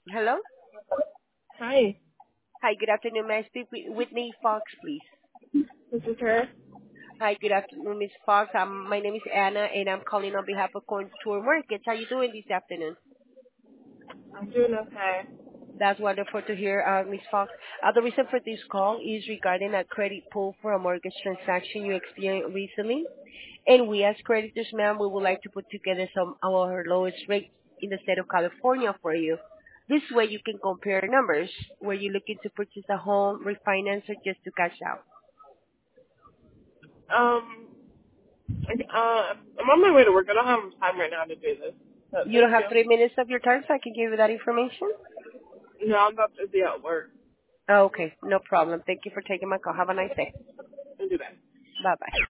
Hello? Hi, Hi, good afternoon. May I speak with Whitney Fox, please? this is her. Hi, good afternoon, Miss Fox. My name is Anna, and I'm calling on behalf of Contour Markets. How you doing this afternoon? I'm doing okay. That's wonderful to hear, Miss Fox. The reason for this call is regarding a credit pull for a mortgage transaction you experienced recently. And we, as creditors, ma'am, we would like to put together some of our lowest rates in the state of California for you. This way you can compare numbers. Were you looking to purchase a home, refinance, or just to cash out? I'm on my way to work. I don't have time right now to do this. But You don't thank have you. 3 minutes of your time, so I can give you that information? No, I'm about to be at work Okay, no problem. Thank you for taking my call. Have a nice day. and do that. Bye-bye.